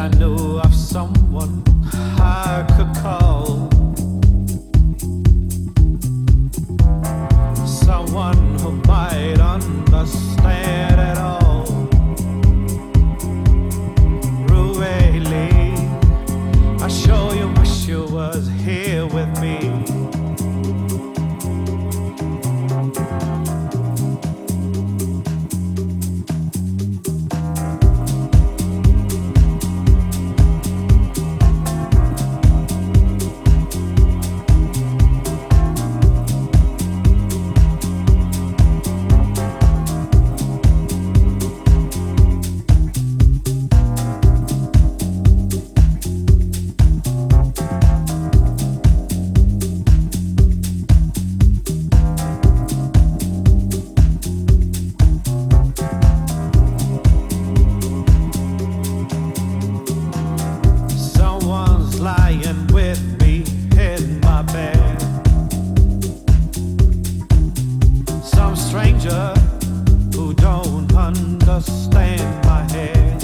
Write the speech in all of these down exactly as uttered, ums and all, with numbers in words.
I knew of someone I could call, someone who might understand it all. Really, I sure you wish you was here with me. Lying with me in my bed, some stranger who don't understand my head.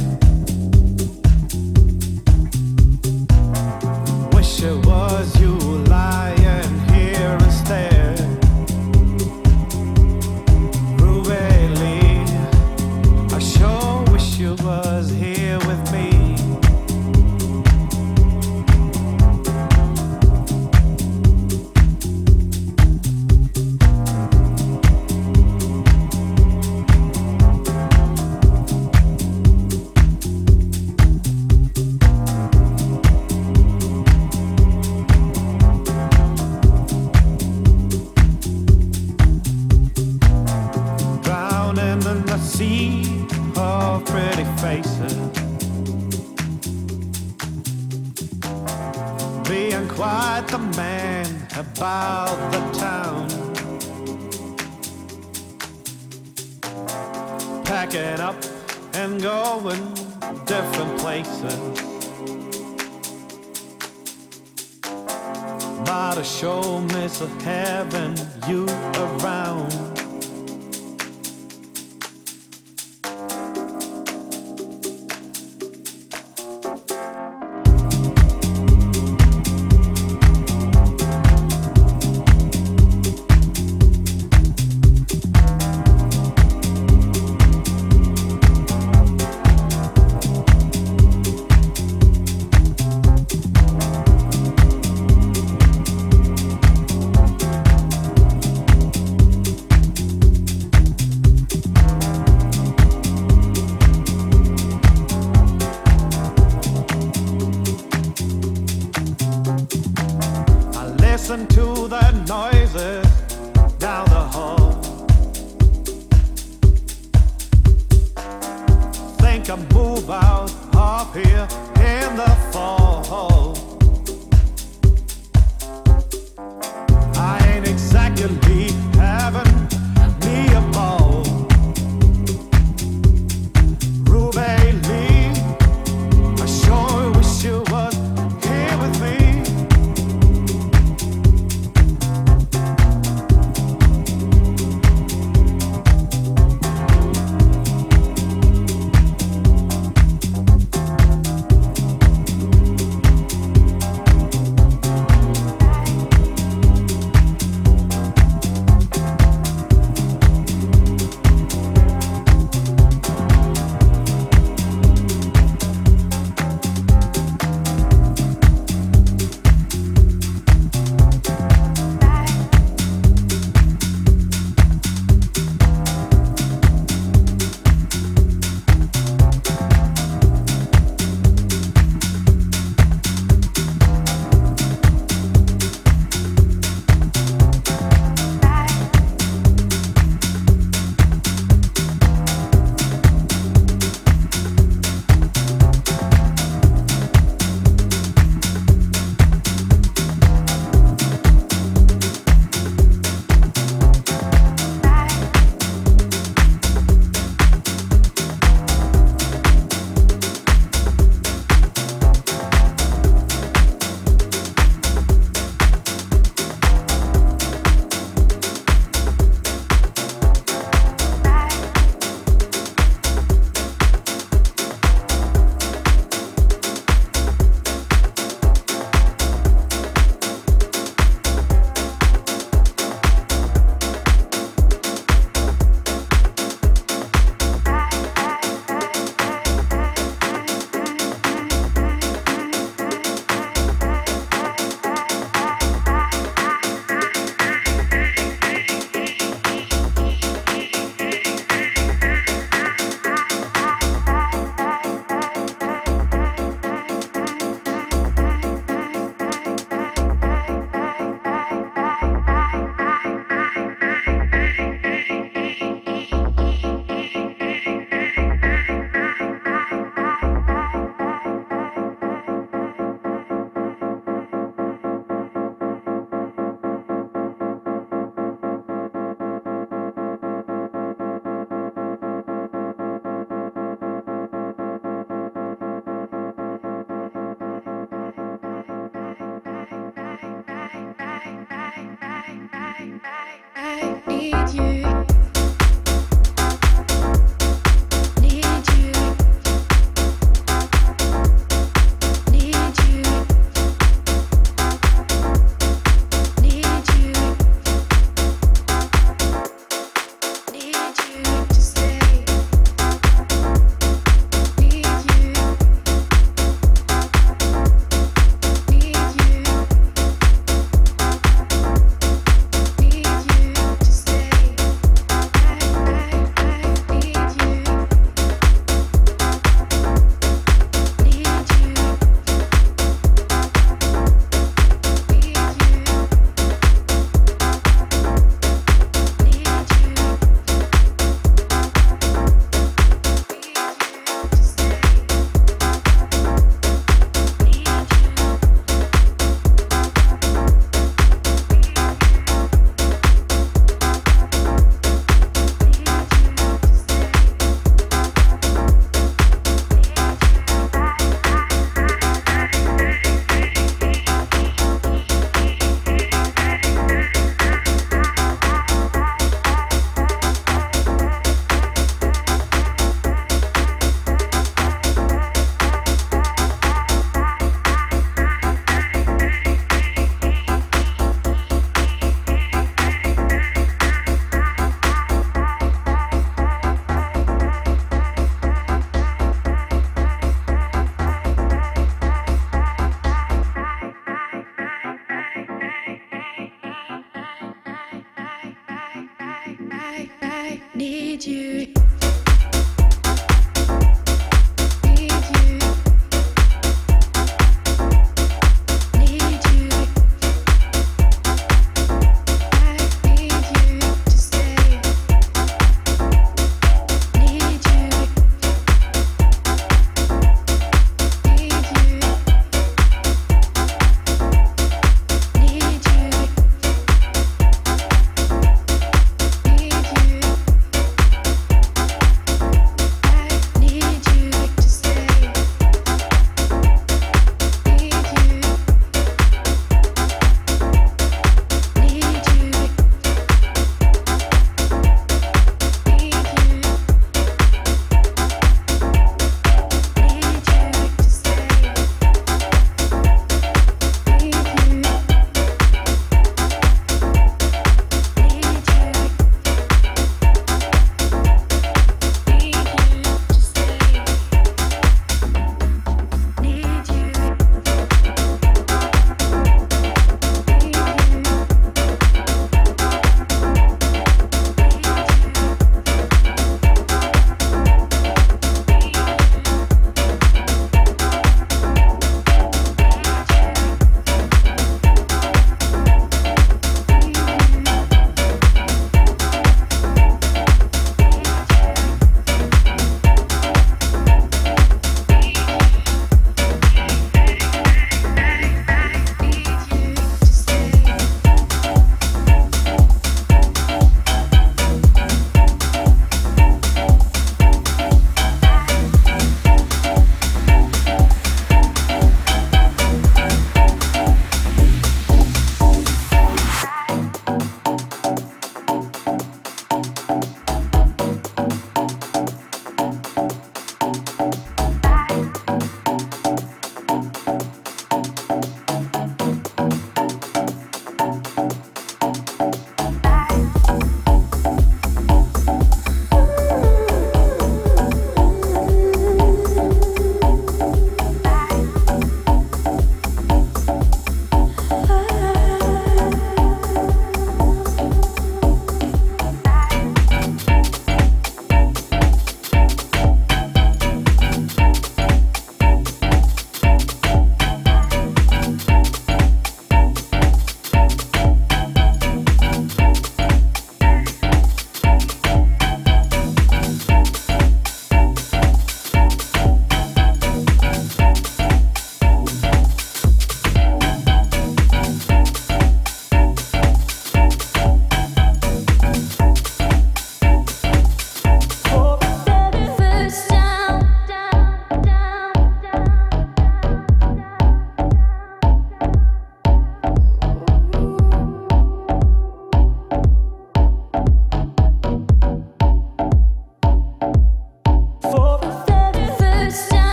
Wish it was you lying here instead. Really, I sure wish you was here with me. In the sea of pretty faces, being quite the man about the town, packing up and going different places. Might have sure miss having you around. Listen to the noises down the hall. Think I'll move out up here in the fall. I ain't exactly having me a ball. Ruby Lee, I sure wish you was here with me.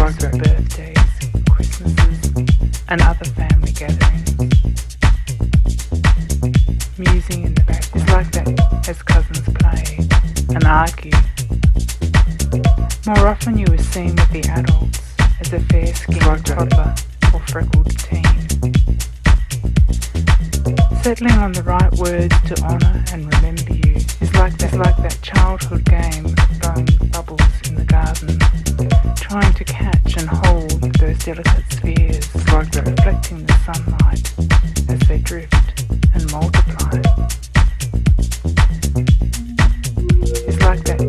like of birthdays, Christmases, and other family gatherings. Musing in the background. It's like that as cousins play and argue. More often you were seen with the adults as a fair-skinned like toddler or freckled teen. Settling on the right words to honour and remember you is like that, like that childhood game of throwing bubbles in the garden, trying to catch and hold those delicate spheres, like that, reflecting the sunlight as they drift and multiply. It's like that.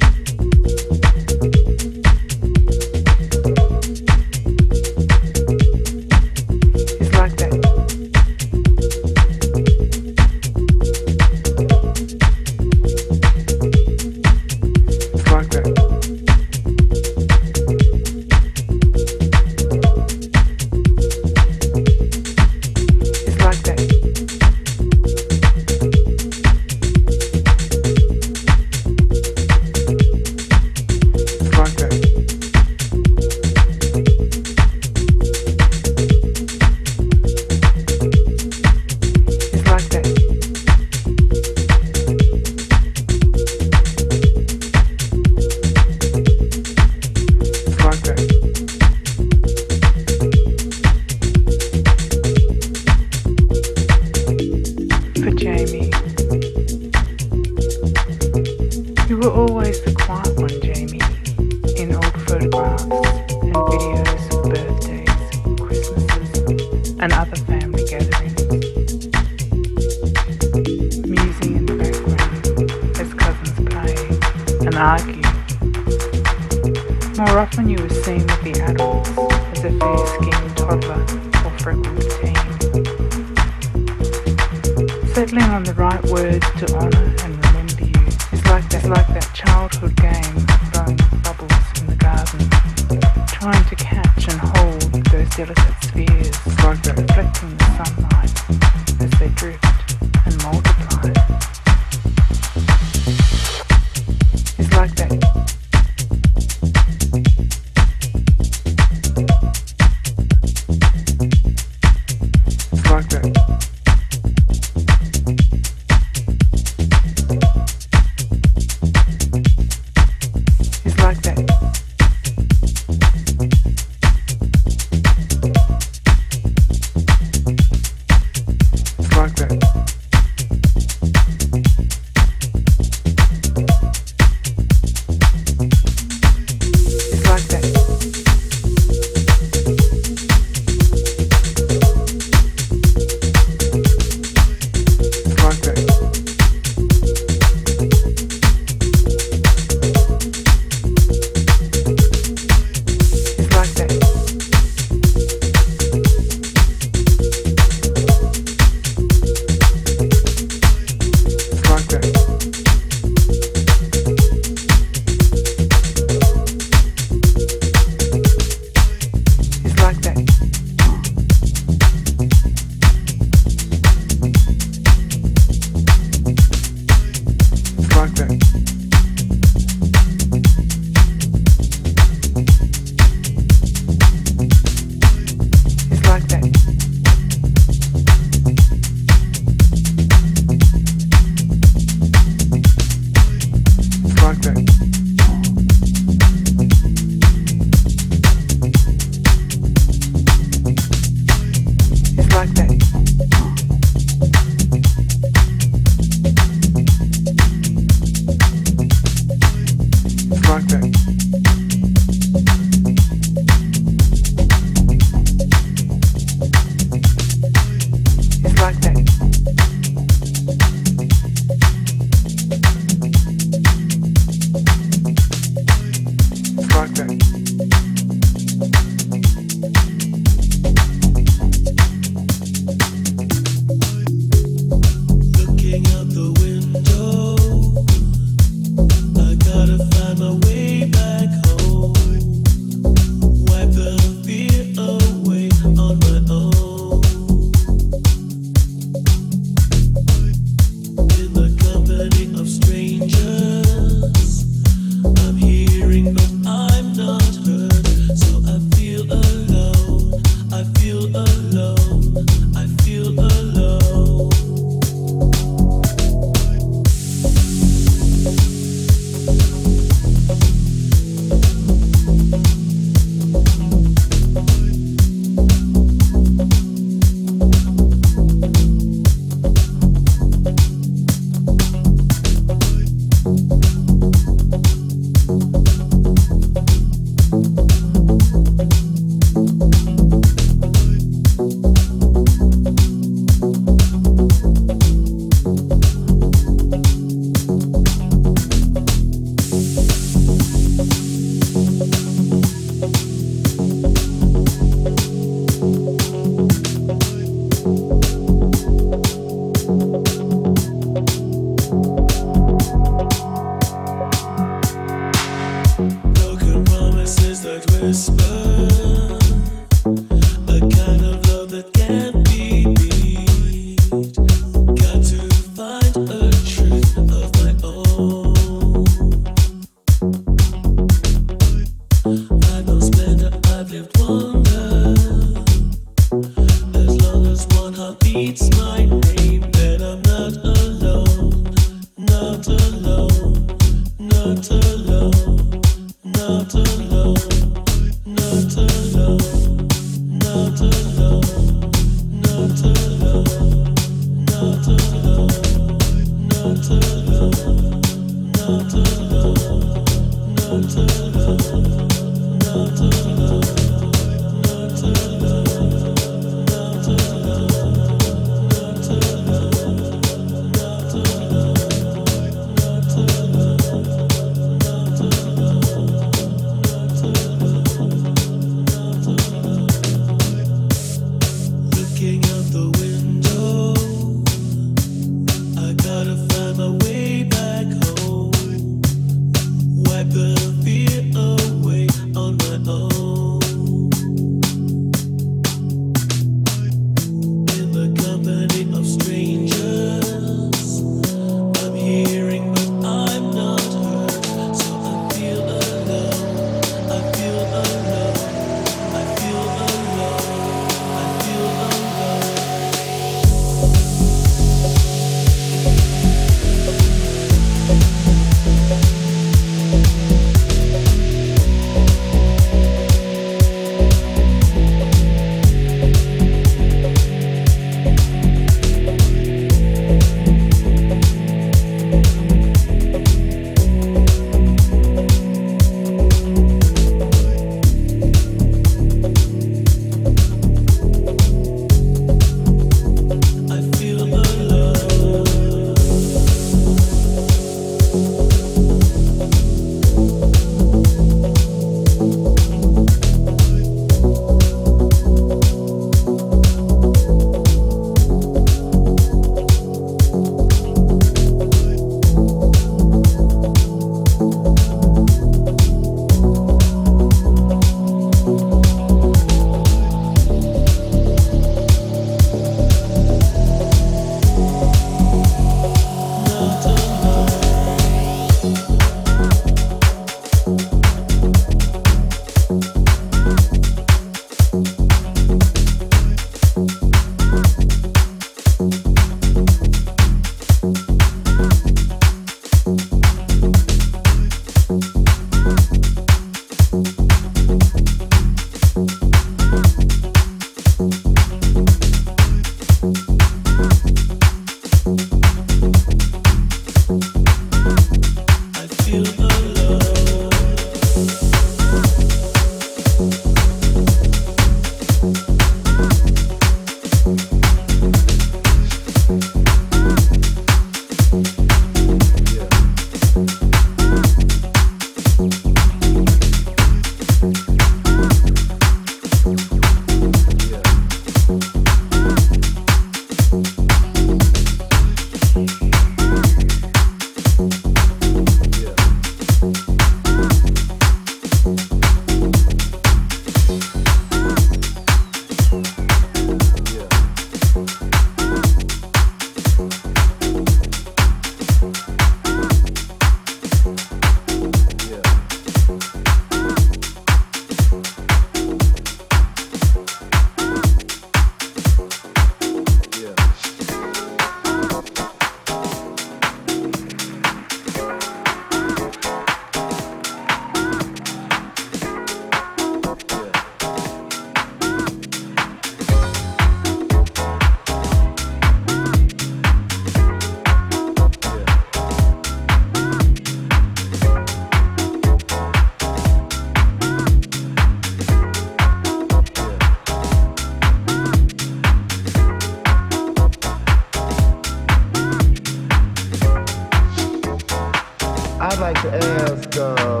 I'd like to ask, um,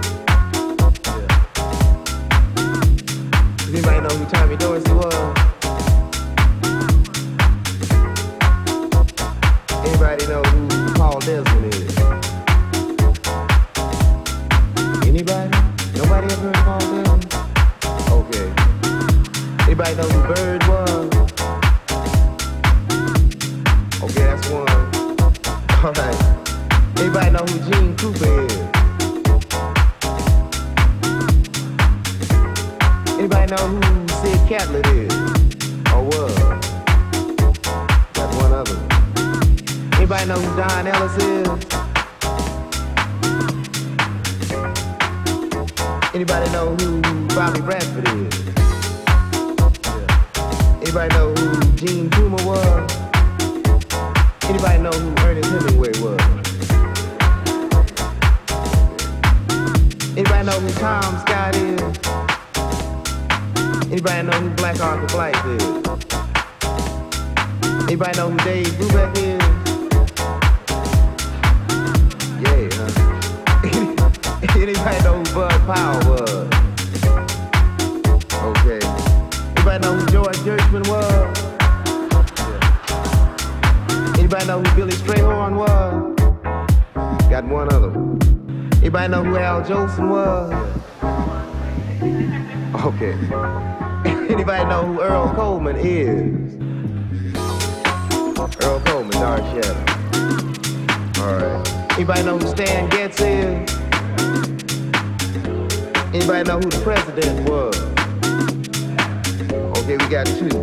does anybody know who Tommy Dorsey was? Anybody know who Paul Desmond is? Anybody? Nobody ever heard of Paul Desmond? Okay. Anybody know who Bird was? Okay, that's one. All right. Anybody know who Gene Cooper is? Anybody know who Sid Catlett is? Or was? That's one of them. Anybody know who Don Ellis is? Anybody know who Bobby Bradford is? Anybody know who Gene Puma was? Anybody know who Ernest Hemingway was? Anybody know who Tom Scott is? Anybody know who Black Arthur Blythe is? Anybody know who Dave Brubeck is? Yeah, huh? Anybody know who Bud Powell was? Okay. Anybody know who George Gershwin was? Anybody know who Billy Strayhorn was? Got one other one. Anybody know who Al Jolson was? Okay. Anybody know who Earl Coleman is? Earl Coleman, Dark Shadow. Alright. Anybody know who Stan Getz is? Anybody know who the president was? Okay, we got two.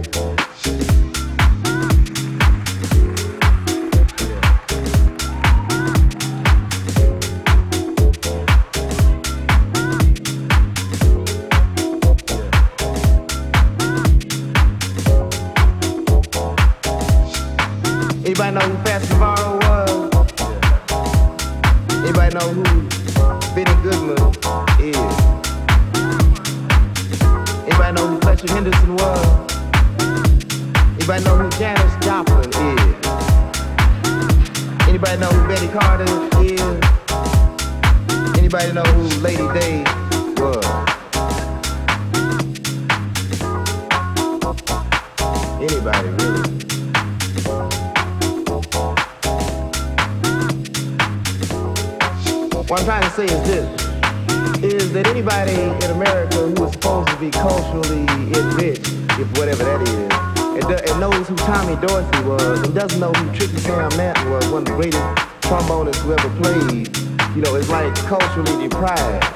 Anybody know who Fats Navarro was? Anybody know who Benny Goodman is? Anybody know who Fletcher Henderson was? Anybody know who Janis Joplin is? Anybody know who Betty Carter is? Anybody know who Lady Day was? Anybody really? What I'm trying to say is this, is that anybody in America who is supposed to be culturally enriched, if whatever that is, and, do, and knows who Tommy Dorsey was, and doesn't know who Tricky Sam Manton was, one of the greatest trombonists who ever played, you know, is like culturally deprived.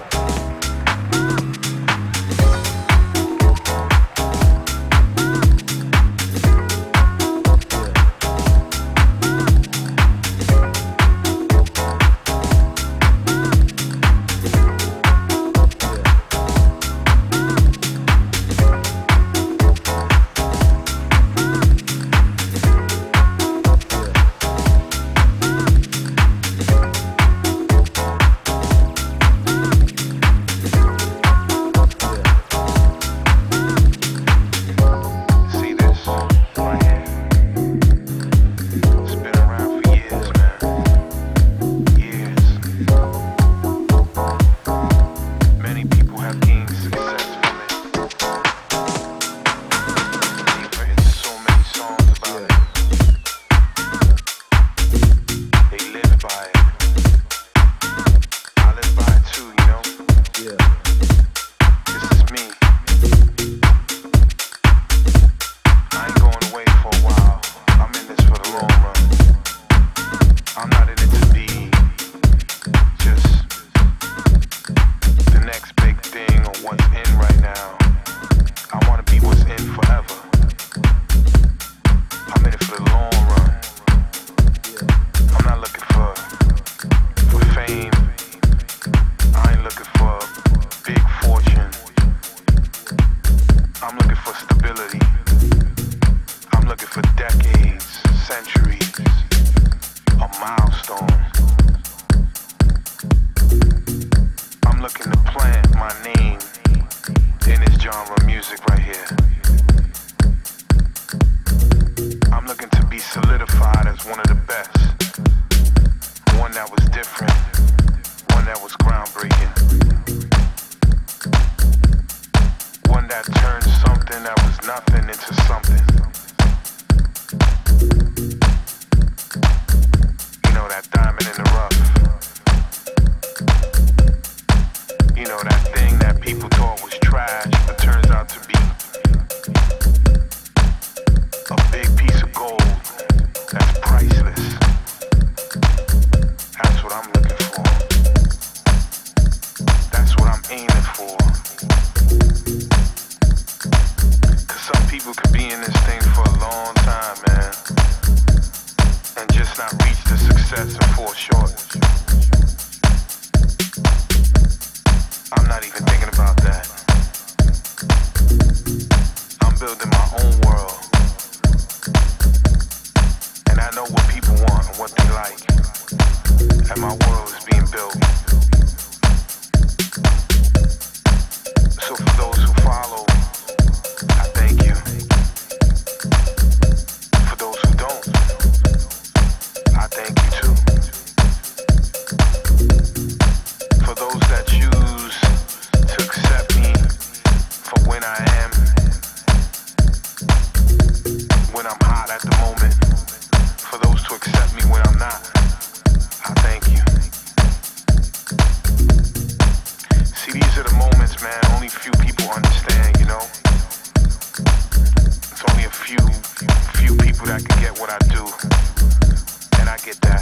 I'm not even thinking about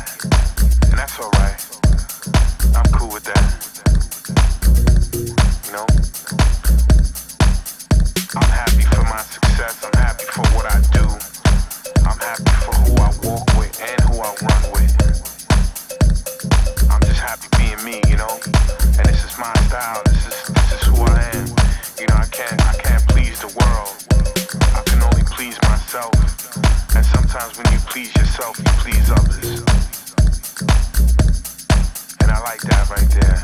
And that's alright. I'm cool with that. You know? I'm happy for my success. I'm happy for what I do. I'm happy for who I walk with and who I run with. I'm just happy being me, you know? And this is my style. This is this is who I am. You know, I can't I can't please the world. I can only please myself. And sometimes when you please yourself, you please others. And I like that right there.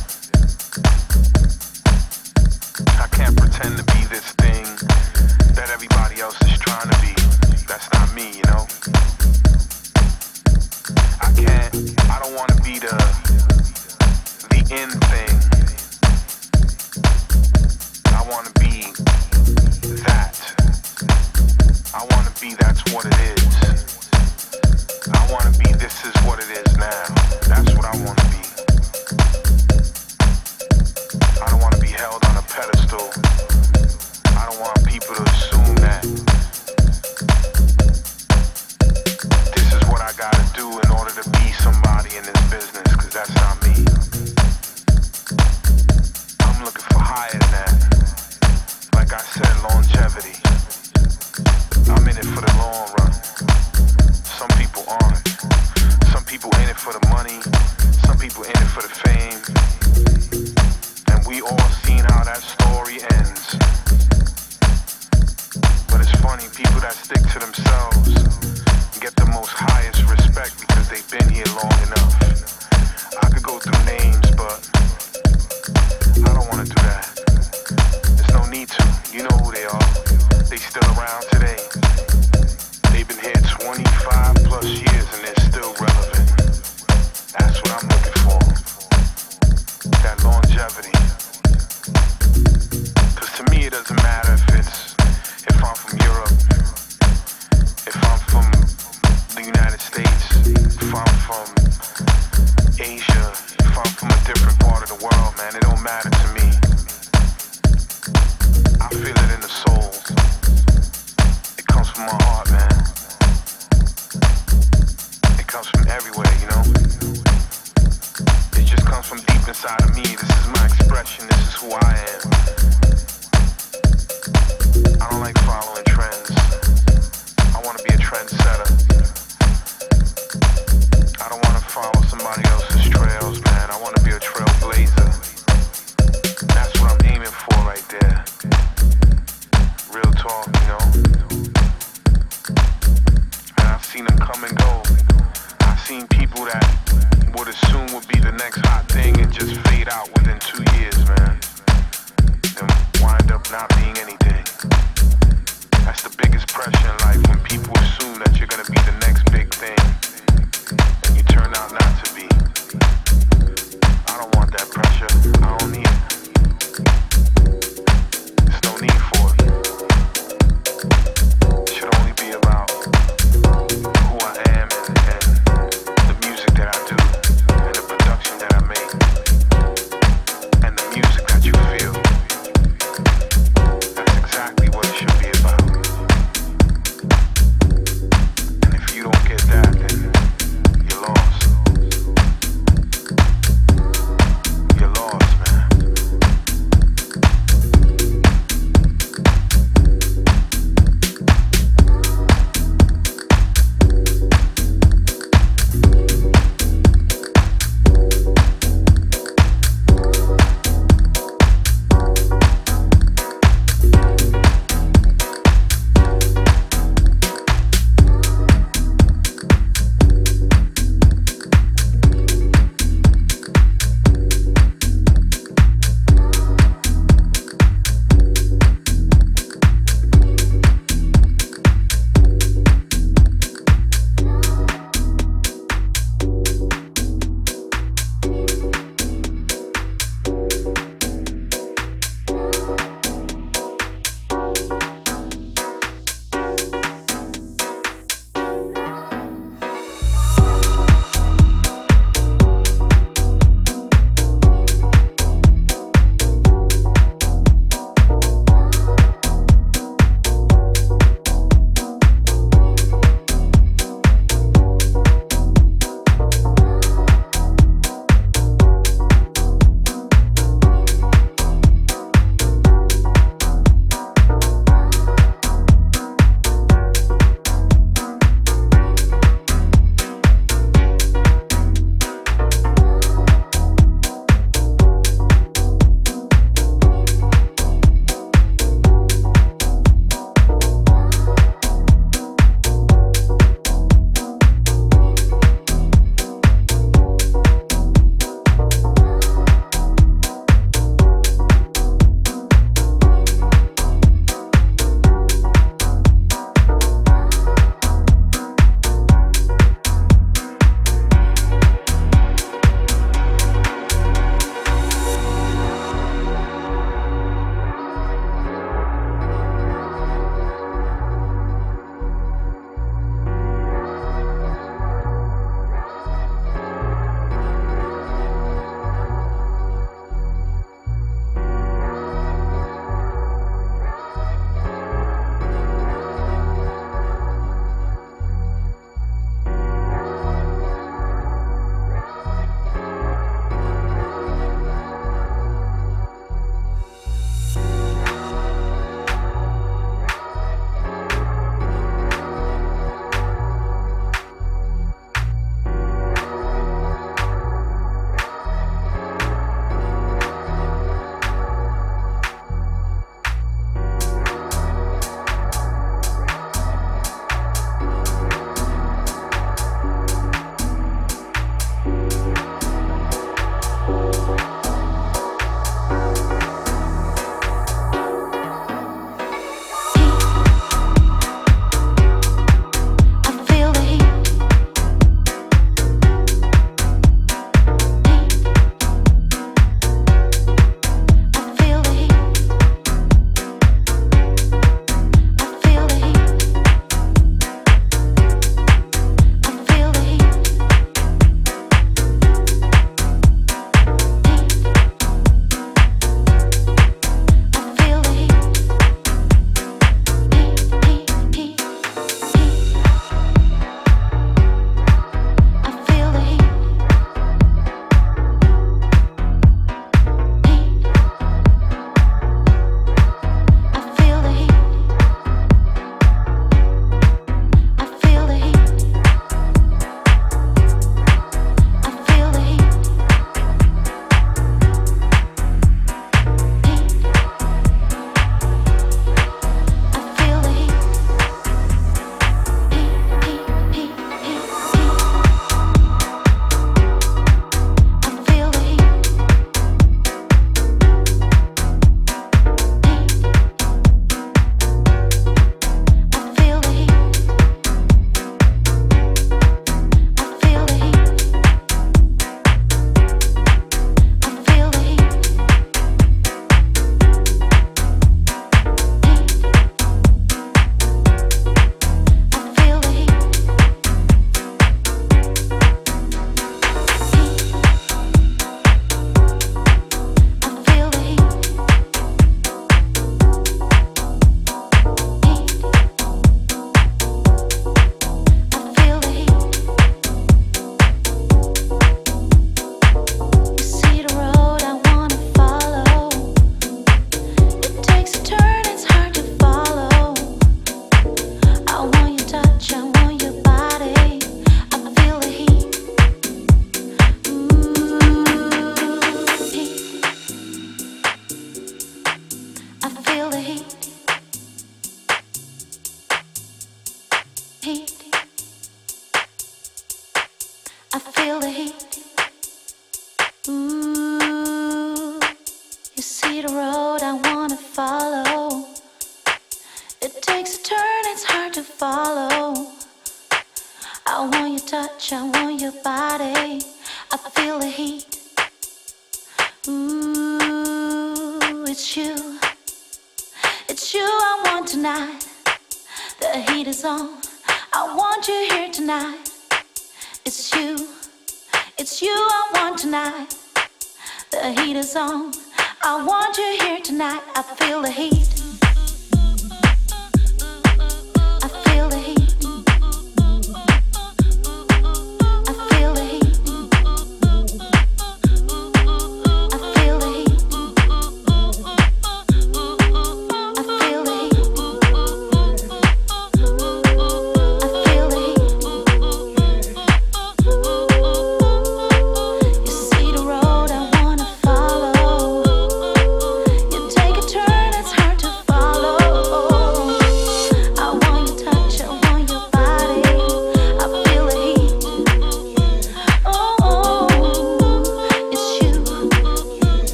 I can't pretend to be this thing that everybody else is trying to be. That's not me, you know? I can't, I don't want to be the, the end thing. I want to be that. I want to be that's what it is. I want to be this is what it is now. That's what I want to be. I don't want to be held on a pedestal. I don't want people to assume that this is what I gotta do in order to be somebody in this business, because that's not me. I'm looking for higher than that. Like I said, longevity. I'm in it for the long run. Some people aren't. Some people in it for the money. Some people in it for the fame. And we all seen how that story ends. But it's funny, people that stick to themselves get the most highest respect because they've been here long enough. I could go through names, but I don't want to do that. There's no need to. You know who they are. They still around today. They've been here twenty-five plus years and they're still relevant. That's what I'm looking for. That longevity. Because to me it doesn't matter if it's if I'm from Europe, if I'm from the United States, if I'm from Asia, if I'm from a different part of the world, man, it don't matter to me. I feel it in the soul. It comes from my heart, man. It comes from everywhere, you know? It just comes from deep inside of me. This is my expression. This is who I am. I don't like following trends. I want to be a trendsetter. I don't want to follow somebody else's trails, man. I want to be a trailblazer. That's what I'm aiming for right there. Real talk, you know? And I've seen them come and go. I've seen people that would assume would be the next hot thing and just fade out within two years, man. And wind up not being anything. That's the biggest pressure in life, when people assume that you're gonna be the next big thing and you turn out not to be. I don't want that pressure. I don't need it. There's no need for it. It should only be about who I am and, and the music that I do and the I feel the heat. Ooh, you see the road I wanna follow. It takes a turn, it's hard to follow. I want your touch, I want your body. I feel the heat. Ooh, it's you. It's you I want tonight. The heat is on. I want you here tonight. It's you. It's you I want tonight. The heat is on. I want you here tonight. I feel the heat.